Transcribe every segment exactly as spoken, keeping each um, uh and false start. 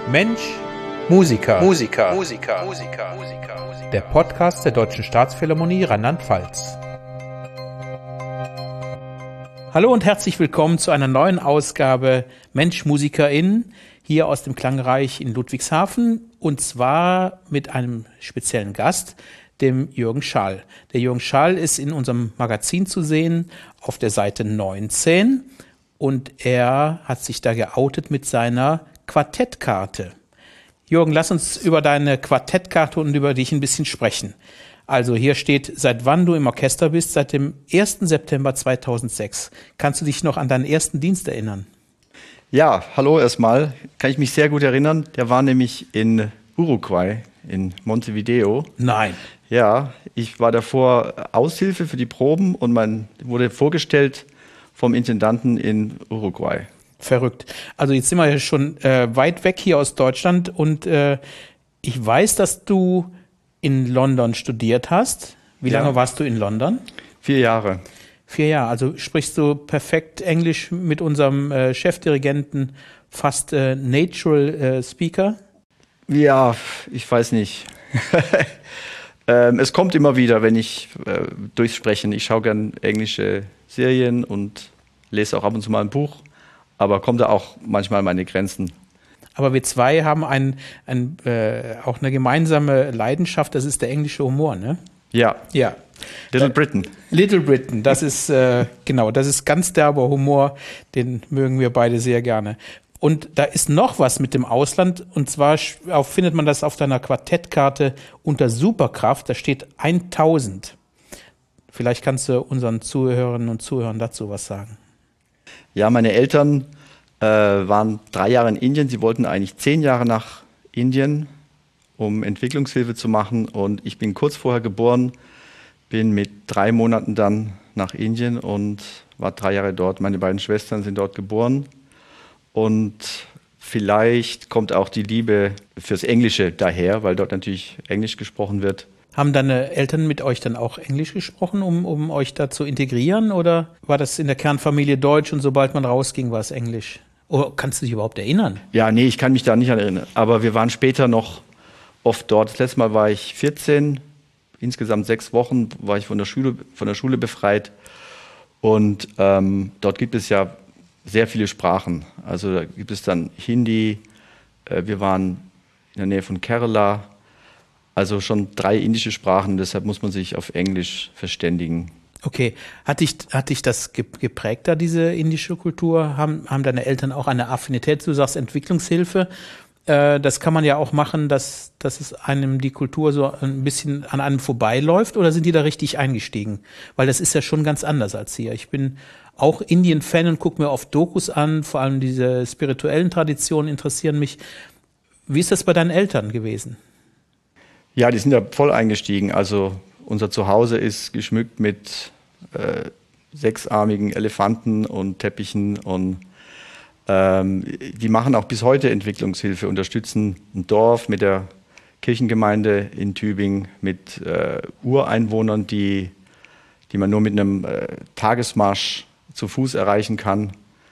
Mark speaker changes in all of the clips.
Speaker 1: Mensch, Musiker.
Speaker 2: Musiker. Musiker. Musiker.
Speaker 1: Musiker. Der Podcast der Deutschen Staatsphilharmonie Rheinland-Pfalz. Hallo und herzlich willkommen zu einer neuen Ausgabe Mensch, MusikerInnen hier aus dem Klangreich in Ludwigshafen, und zwar mit einem speziellen Gast, dem Jürgen Schall. Der Jürgen Schall ist in unserem Magazin zu sehen auf der Seite neunzehn und er hat sich da geoutet mit seiner Quartettkarte. Jürgen, lass uns über deine Quartettkarte und über dich ein bisschen sprechen. Also hier steht, seit wann du im Orchester bist, seit dem ersten September zweitausendsechs. Kannst du dich noch an deinen ersten Dienst erinnern?
Speaker 3: Ja, hallo erstmal. Kann ich mich sehr gut erinnern. Der war nämlich in Uruguay, in Montevideo.
Speaker 1: Nein.
Speaker 3: Ja, ich war davor Aushilfe für die Proben und man wurde vorgestellt vom Intendanten in Uruguay.
Speaker 1: Verrückt. Also jetzt sind wir ja schon äh, weit weg hier aus Deutschland und äh, ich weiß, dass du in London studiert hast. Wie
Speaker 3: Ja.
Speaker 1: lange warst du in London?
Speaker 3: Vier Jahre.
Speaker 1: Vier Jahre. Also sprichst du perfekt Englisch mit unserem äh, Chefdirigenten, fast äh, Natural äh, Speaker?
Speaker 3: Ja, ich weiß nicht. ähm, es kommt immer wieder, wenn ich äh, durchs Sprechen. Ich schaue gern englische Serien und lese auch ab und zu mal ein Buch. Aber kommt da auch manchmal an meine Grenzen.
Speaker 1: Aber wir zwei haben ein, ein, äh, auch eine gemeinsame Leidenschaft, das ist der englische Humor, ne?
Speaker 3: Ja,
Speaker 1: Ja.
Speaker 3: Little Britain.
Speaker 1: Little Britain, das ist, äh, genau, das ist ganz derber Humor, den mögen wir beide sehr gerne. Und da ist noch was mit dem Ausland, und zwar auch findet man das auf deiner Quartettkarte unter Superkraft, da steht tausend. Vielleicht kannst du unseren Zuhörerinnen und Zuhörern dazu was sagen.
Speaker 3: Ja, meine Eltern äh, waren drei Jahre in Indien. Sie wollten eigentlich zehn Jahre nach Indien, um Entwicklungshilfe zu machen. Und ich bin kurz vorher geboren, bin mit drei Monaten dann nach Indien und war drei Jahre dort. Meine beiden Schwestern sind dort geboren. Und vielleicht kommt auch die Liebe fürs Englische daher, weil dort natürlich Englisch gesprochen wird.
Speaker 1: Haben deine Eltern mit euch dann auch Englisch gesprochen, um, um euch da zu integrieren? Oder war das in der Kernfamilie Deutsch und sobald man rausging, war es Englisch? Oder kannst du dich überhaupt erinnern?
Speaker 3: Ja, nee, ich kann mich da nicht an erinnern. Aber wir waren später noch oft dort. Das letzte Mal war ich vierzehn, insgesamt sechs Wochen war ich von der Schule, von der Schule befreit. Und ähm, dort gibt es ja sehr viele Sprachen. Also da gibt es dann Hindi, äh, wir waren in der Nähe von Kerala. Also schon drei indische Sprachen, deshalb muss man sich auf Englisch verständigen.
Speaker 1: Okay, hat dich, hat dich das geprägt, da diese indische Kultur? Haben, haben deine Eltern auch eine Affinität? Du sagst Entwicklungshilfe. Äh, das kann man ja auch machen, dass, dass es einem die Kultur so ein bisschen an einem vorbeiläuft, oder sind die da richtig eingestiegen? Weil das ist ja schon ganz anders als hier. Ich bin auch Indien-Fan und gucke mir oft Dokus an, vor allem diese spirituellen Traditionen interessieren mich. Wie ist das bei deinen Eltern gewesen?
Speaker 3: Ja, die sind ja voll eingestiegen. Also unser Zuhause ist geschmückt mit äh, sechsarmigen Elefanten und Teppichen. Und ähm, die machen auch bis heute Entwicklungshilfe, unterstützen ein Dorf mit der Kirchengemeinde in Tübingen, mit äh, Ureinwohnern, die, die man nur mit einem äh, Tagesmarsch zu Fuß erreichen kann.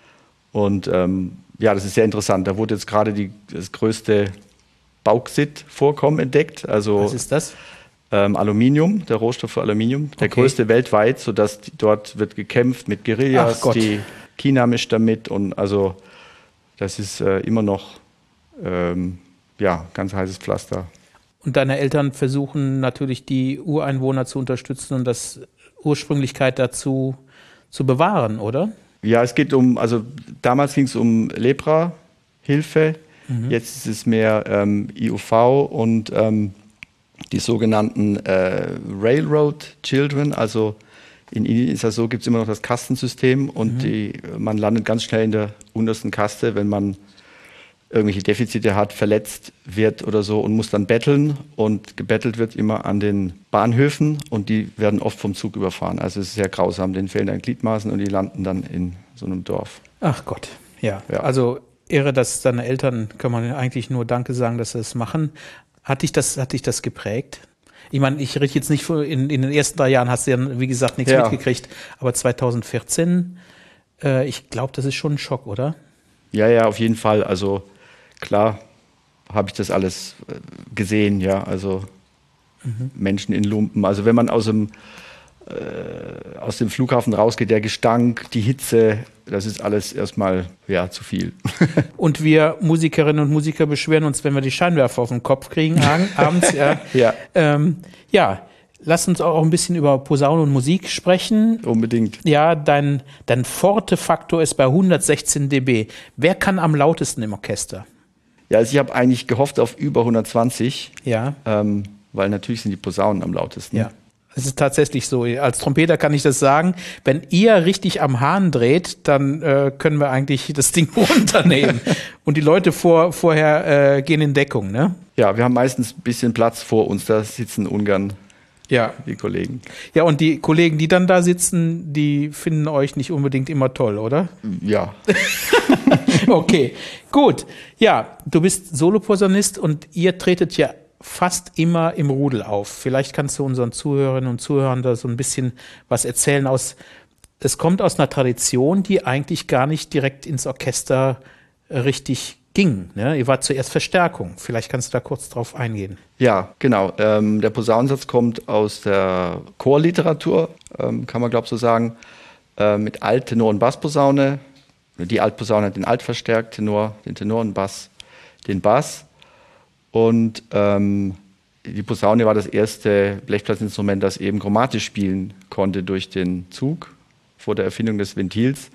Speaker 3: Und ähm, ja, das ist sehr interessant. Da wurde jetzt gerade die, das größte Bauxit-Vorkommen entdeckt. Also,
Speaker 1: was ist das?
Speaker 3: Ähm, Aluminium, der Rohstoff für Aluminium, der
Speaker 1: Okay.
Speaker 3: größte weltweit, sodass die, dort wird gekämpft mit Guerillas, die China mischt damit, und also das ist äh, immer noch ähm, ja, ganz heißes Pflaster.
Speaker 1: Und deine Eltern versuchen natürlich, die Ureinwohner zu unterstützen und das Ursprünglichkeit dazu zu bewahren, oder?
Speaker 3: Ja, es geht um, also damals ging es um Lepra-Hilfe. Mhm. Jetzt ist es mehr ähm, I U V und ähm, die sogenannten äh, Railroad Children. Also in Indien ist das so, gibt es immer noch das Kastensystem und mhm. die, man landet ganz schnell in der untersten Kaste, wenn man irgendwelche Defizite hat, verletzt wird oder so und muss dann betteln. Und gebettelt wird immer an den Bahnhöfen und die werden oft vom Zug überfahren. Also es ist sehr grausam, denen fehlen dann Gliedmaßen und die landen dann in so einem Dorf.
Speaker 1: Ach Gott, ja.
Speaker 3: Ja.
Speaker 1: Also irre, dass deine Eltern, kann man eigentlich nur Danke sagen, dass sie das machen. Hat dich das, hat dich das geprägt? Ich meine, ich rede jetzt nicht von, in, in den ersten drei Jahren hast du ja, wie gesagt, nichts
Speaker 3: ja.
Speaker 1: mitgekriegt, aber zweitausendvierzehn, äh, ich glaube, das ist schon ein Schock, oder?
Speaker 3: Ja, ja, auf jeden Fall. Also klar, habe ich das alles äh, gesehen, ja, also mhm. Menschen in Lumpen. Also wenn man aus dem, äh, aus dem Flughafen rausgeht, der Gestank, die Hitze, das ist alles erstmal, ja, zu viel.
Speaker 1: Und wir Musikerinnen und Musiker beschweren uns, wenn wir die Scheinwerfer auf den Kopf kriegen abends. Ja.
Speaker 3: Ja.
Speaker 1: Ähm, ja. Lass uns auch ein bisschen über Posaune und Musik sprechen.
Speaker 3: Unbedingt.
Speaker 1: Ja, dein, dein Forte-Faktor ist bei hundertsechzehn Dezibel. Wer kann am lautesten im Orchester?
Speaker 3: Ja, also ich habe eigentlich gehofft auf über hundertzwanzig.
Speaker 1: Ja.
Speaker 3: Ähm, weil natürlich sind die Posaunen am lautesten.
Speaker 1: Ja, es ist tatsächlich so. Als Trompeter kann ich das sagen. Wenn ihr richtig am Hahn dreht, dann äh, können wir eigentlich das Ding runternehmen. Und die Leute vor, vorher äh, gehen in Deckung, ne?
Speaker 3: Ja, wir haben meistens ein bisschen Platz vor uns. Da sitzen ungern
Speaker 1: ja.
Speaker 3: die Kollegen.
Speaker 1: Ja, und die Kollegen, die dann da sitzen, die finden euch nicht unbedingt immer toll, oder?
Speaker 3: Ja.
Speaker 1: Okay, gut. Ja, du bist Soloposaunist und ihr tretet ja fast immer im Rudel auf. Vielleicht kannst du unseren Zuhörerinnen und Zuhörern da so ein bisschen was erzählen aus. Es kommt aus einer Tradition, die eigentlich gar nicht direkt ins Orchester richtig ging. Ne? Ihr wart zuerst Verstärkung. Vielleicht kannst du da kurz drauf eingehen.
Speaker 3: Ja, genau. Ähm, der Posaunensatz kommt aus der Chorliteratur, ähm, kann man glaube ich so sagen, äh, mit Alt-, Tenor- und Bassposaune. Die Altposaune hat den Alt verstärkt, Tenor, den Tenor und Bass, den Bass. Und ähm, die Posaune war das erste Blechblasinstrument, das eben chromatisch spielen konnte durch den Zug vor der Erfindung des Ventils.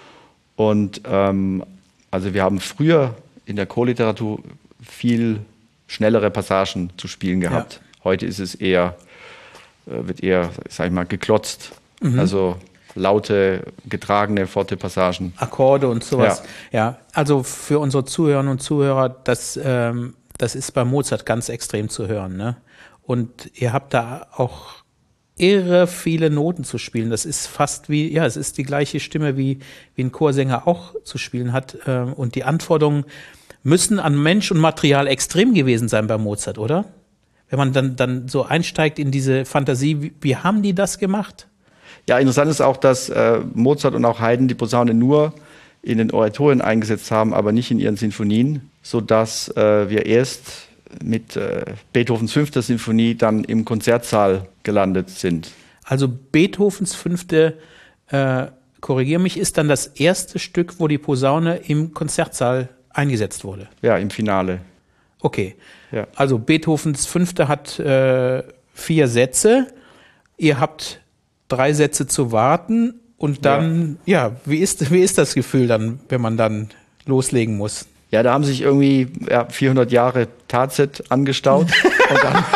Speaker 3: Und ähm, also wir haben früher in der Chorliteratur viel schnellere Passagen zu spielen gehabt. Ja. Heute ist es eher, äh, wird eher, sag ich mal, geklotzt. Mhm. Also laute, getragene, forte Passagen.
Speaker 1: Akkorde und sowas. Ja, ja. Also für unsere Zuhörerinnen und Zuhörer, das, ähm, das ist bei Mozart ganz extrem zu hören. Ne? Und ihr habt da auch irre viele Noten zu spielen. Das ist fast wie, ja, es ist die gleiche Stimme, wie, wie ein Chorsänger auch zu spielen hat. Ähm, und die Anforderungen müssen an Mensch und Material extrem gewesen sein bei Mozart, oder? Wenn man dann, dann so einsteigt in diese Fantasie, wie, wie haben die das gemacht?
Speaker 3: Ja, interessant ist auch, dass äh, Mozart und auch Haydn die Posaune nur in den Oratorien eingesetzt haben, aber nicht in ihren Sinfonien, sodass äh, wir erst mit äh, Beethovens fünfter Sinfonie dann im Konzertsaal gelandet sind.
Speaker 1: Also Beethovens fünfte, äh, korrigiere mich, ist dann das erste Stück, wo die Posaune im Konzertsaal eingesetzt wurde?
Speaker 3: Ja, im Finale.
Speaker 1: Okay,
Speaker 3: ja.
Speaker 1: Also Beethovens fünfte hat äh, vier Sätze, ihr habt drei Sätze zu warten und dann, ja, ja wie ist, wie ist das Gefühl dann, wenn man dann loslegen muss?
Speaker 3: Ja, da haben sich irgendwie ja, vierhundert Jahre Tazet angestaut. Und dann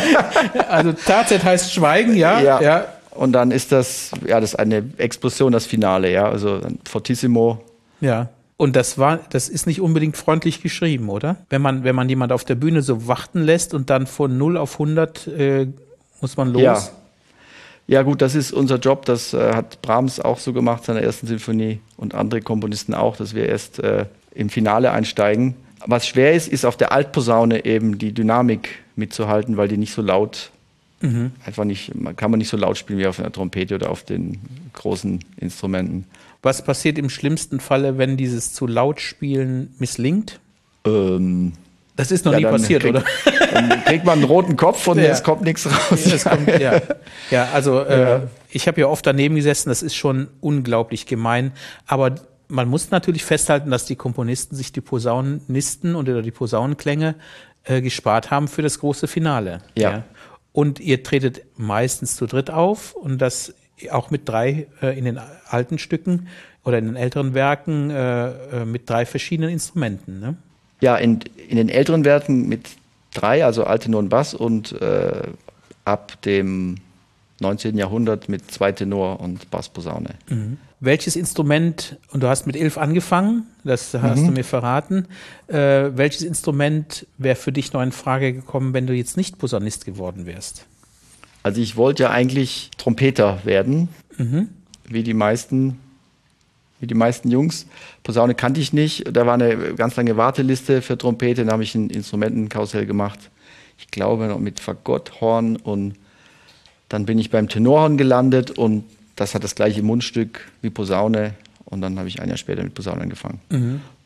Speaker 1: also Tazet heißt Schweigen, ja?
Speaker 3: ja?
Speaker 1: Ja.
Speaker 3: Und dann ist das, ja, das ist eine Explosion, das Finale, ja, also Fortissimo.
Speaker 1: Ja. Und das war, das ist nicht unbedingt freundlich geschrieben, oder? Wenn man, wenn man jemand auf der Bühne so warten lässt und dann von null auf hundert äh, muss man los.
Speaker 3: Ja. Ja gut, das ist unser Job, das äh, hat Brahms auch so gemacht, seiner ersten Sinfonie und andere Komponisten auch, dass wir erst äh, im Finale einsteigen. Was schwer ist, ist auf der Altposaune eben die Dynamik mitzuhalten, weil die nicht so laut, mhm. einfach nicht, kann man nicht so laut spielen wie auf einer Trompete oder auf den großen Instrumenten.
Speaker 1: Was passiert im schlimmsten Falle, wenn dieses zu laut Spielen misslingt?
Speaker 3: Ähm,
Speaker 1: das ist noch ja, nie passiert,
Speaker 3: krieg,
Speaker 1: oder?
Speaker 3: Dann kriegt man einen roten Kopf und ja. es kommt nichts raus.
Speaker 1: Ja, es kommt, ja. ja also äh, ja. ich habe ja oft daneben gesessen, das ist schon unglaublich gemein, aber man muss natürlich festhalten, dass die Komponisten sich die Posaunisten oder die Posaunenklänge äh, gespart haben für das große Finale.
Speaker 3: Ja.
Speaker 1: ja. Und ihr tretet meistens zu dritt auf und das auch mit drei äh, in den alten Stücken oder in den älteren Werken äh, mit drei verschiedenen Instrumenten. Ne?
Speaker 3: Ja, in, in den älteren Werken mit drei, also Alttenor und Bass und äh, ab dem neunzehnten Jahrhundert mit zwei Tenor und Bassposaune.
Speaker 1: Mhm. Welches Instrument, und du hast mit Ilf angefangen, das hast mhm. du mir verraten, äh, welches Instrument wäre für dich noch in Frage gekommen, wenn du jetzt nicht Posaunist geworden wärst?
Speaker 3: Also ich wollte ja eigentlich Trompeter werden, mhm. wie die meisten, wie die meisten Jungs. Posaune kannte ich nicht, da war eine ganz lange Warteliste für Trompete, da habe ich ein Instrumentenkarussell gemacht. Ich glaube noch mit Fagott, Horn, und dann bin ich beim Tenorhorn gelandet und das hat das gleiche Mundstück wie Posaune und dann habe ich ein Jahr später mit Posaune angefangen. Mhm.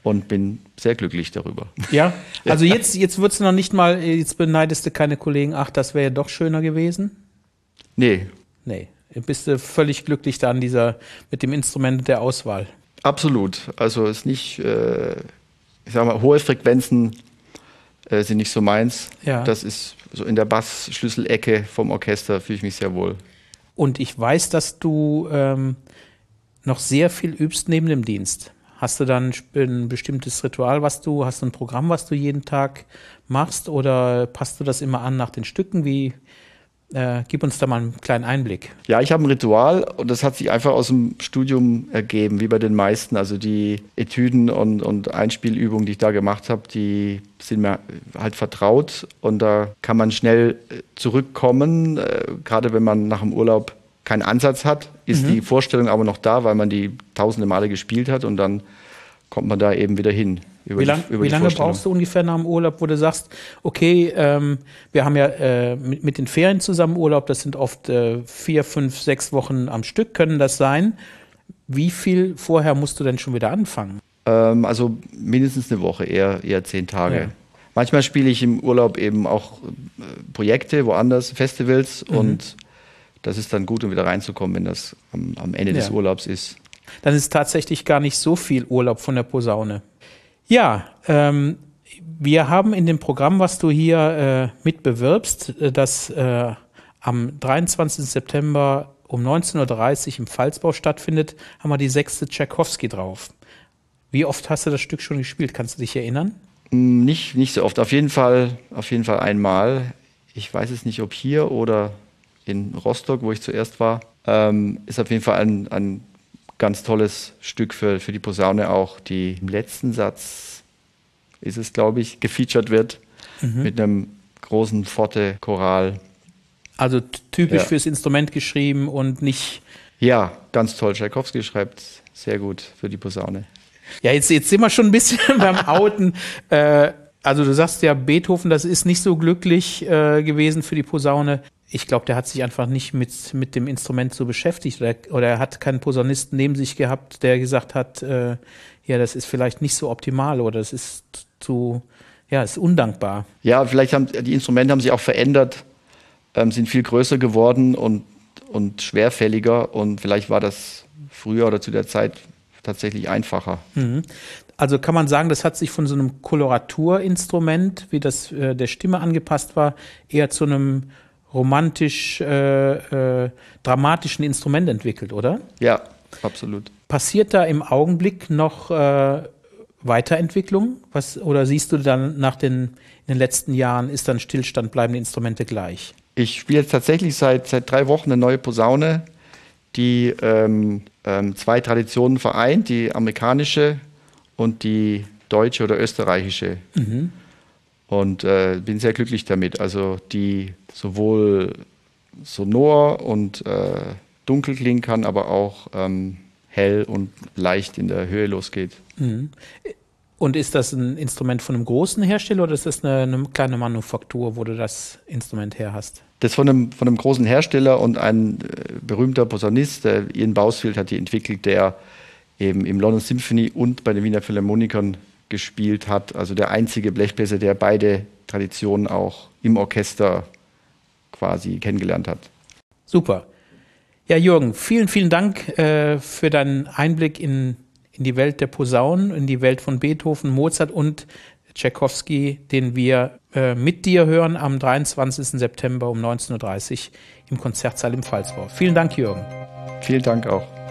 Speaker 3: und bin sehr glücklich darüber.
Speaker 1: Ja, also jetzt, jetzt würdest du noch nicht mal, jetzt beneidest du keine Kollegen, ach, das wäre ja doch schöner gewesen?
Speaker 3: Nee.
Speaker 1: Nee, bist du völlig glücklich da an dieser, mit dem Instrument der Auswahl?
Speaker 3: Absolut. Also es ist nicht, äh, ich sag mal, hohe Frequenzen äh, sind nicht so meins.
Speaker 1: Ja.
Speaker 3: Das ist so in der Bassschlüsselecke vom Orchester, fühle ich mich sehr wohl.
Speaker 1: Und ich weiß, dass du ähm, noch sehr viel übst neben dem Dienst. Hast du dann ein bestimmtes Ritual, was du, hast du ein Programm, was du jeden Tag machst, oder passt du das immer an nach den Stücken? Wie, äh, gib uns da mal einen kleinen Einblick.
Speaker 3: Ja, ich habe ein Ritual und das hat sich einfach aus dem Studium ergeben, wie bei den meisten. Also die Etüden und, und Einspielübungen, die ich da gemacht habe, die sind mir halt vertraut und da kann man schnell zurückkommen, äh, gerade wenn man nach dem Urlaub keinen Ansatz hat, ist mhm. die Vorstellung aber noch da, weil man die tausende Male gespielt hat und dann kommt man da eben wieder hin. Über
Speaker 1: wie lang,
Speaker 3: die, über
Speaker 1: wie
Speaker 3: die
Speaker 1: lange brauchst du ungefähr nach dem Urlaub, wo du sagst, okay, ähm, wir haben ja äh, mit, mit den Ferien zusammen Urlaub, das sind oft äh, vier, fünf, sechs Wochen am Stück, können das sein. Wie viel vorher musst du denn schon wieder anfangen?
Speaker 3: Ähm, also mindestens eine Woche, eher, eher zehn Tage. Ja. Manchmal spiele ich im Urlaub eben auch äh, Projekte, woanders, Festivals mhm. und das ist dann gut, um wieder reinzukommen, wenn das am, am Ende ja. des Urlaubs ist.
Speaker 1: Dann ist tatsächlich gar nicht so viel Urlaub von der Posaune. Ja, ähm, wir haben in dem Programm, was du hier äh, mitbewirbst, äh, das äh, am dreiundzwanzigsten September um neunzehn Uhr dreißig im Pfalzbau stattfindet, haben wir die sechste Tschaikowski drauf. Wie oft hast du das Stück schon gespielt? Kannst du dich erinnern?
Speaker 3: Nicht, nicht so oft. Auf jeden Fall, auf jeden Fall einmal. Ich weiß es nicht, ob hier oder in Rostock, wo ich zuerst war. Ähm, ist auf jeden Fall ein, ein ganz tolles Stück für, für die Posaune auch, die im letzten Satz, ist es glaube ich, gefeatured wird mhm. mit einem großen Forte-Choral.
Speaker 1: Also typisch
Speaker 3: ja.
Speaker 1: fürs Instrument geschrieben und nicht...
Speaker 3: Ja, ganz toll. Tschaikowski schreibt sehr gut für die Posaune.
Speaker 1: Ja, jetzt, jetzt sind wir schon ein bisschen beim Outen. Äh, also du sagst ja, Beethoven, das ist nicht so glücklich äh, gewesen für die Posaune. Ich glaube, der hat sich einfach nicht mit, mit dem Instrument so beschäftigt oder, oder er hat keinen Posaunisten neben sich gehabt, der gesagt hat, äh, ja, das ist vielleicht nicht so optimal oder das ist zu, ja, ist undankbar.
Speaker 3: Ja, vielleicht haben die Instrumente haben sich auch verändert, ähm, sind viel größer geworden und, und schwerfälliger und vielleicht war das früher oder zu der Zeit tatsächlich einfacher.
Speaker 1: Mhm. Also kann man sagen, das hat sich von so einem Koloraturinstrument, wie das äh, der Stimme angepasst war, eher zu einem romantisch, äh, äh, dramatischen Instrument entwickelt, oder?
Speaker 3: Ja, absolut.
Speaker 1: Passiert da im Augenblick noch äh, Weiterentwicklung? Was, oder siehst du dann nach den, in den letzten Jahren, ist dann Stillstand, bleiben die Instrumente gleich?
Speaker 3: Ich spiele jetzt tatsächlich seit, seit drei Wochen eine neue Posaune, die ähm, ähm, zwei Traditionen vereint, die amerikanische und die deutsche oder österreichische. Mhm. Und äh, bin sehr glücklich damit. Also die sowohl sonor und äh, dunkel klingen kann, aber auch ähm, hell und leicht in der Höhe losgeht.
Speaker 1: Mhm. Und ist das ein Instrument von einem großen Hersteller oder ist das eine, eine kleine Manufaktur, wo du das Instrument her hast?
Speaker 3: Das ist von einem, von einem großen Hersteller und ein äh, berühmter Posaunist, der Ian Bousfield, hat die entwickelt, der eben im London Symphony und bei den Wiener Philharmonikern gespielt hat. Also der einzige Blechbläser, der beide Traditionen auch im Orchester quasi kennengelernt hat.
Speaker 1: Super. Ja, Jürgen, vielen, vielen Dank äh, für deinen Einblick in, in die Welt der Posaunen, in die Welt von Beethoven, Mozart und Tschaikowski, den wir äh, mit dir hören am dreiundzwanzigsten September um neunzehn Uhr dreißig im Konzertsaal im Pfalzbau. Vielen Dank, Jürgen.
Speaker 3: Vielen Dank auch.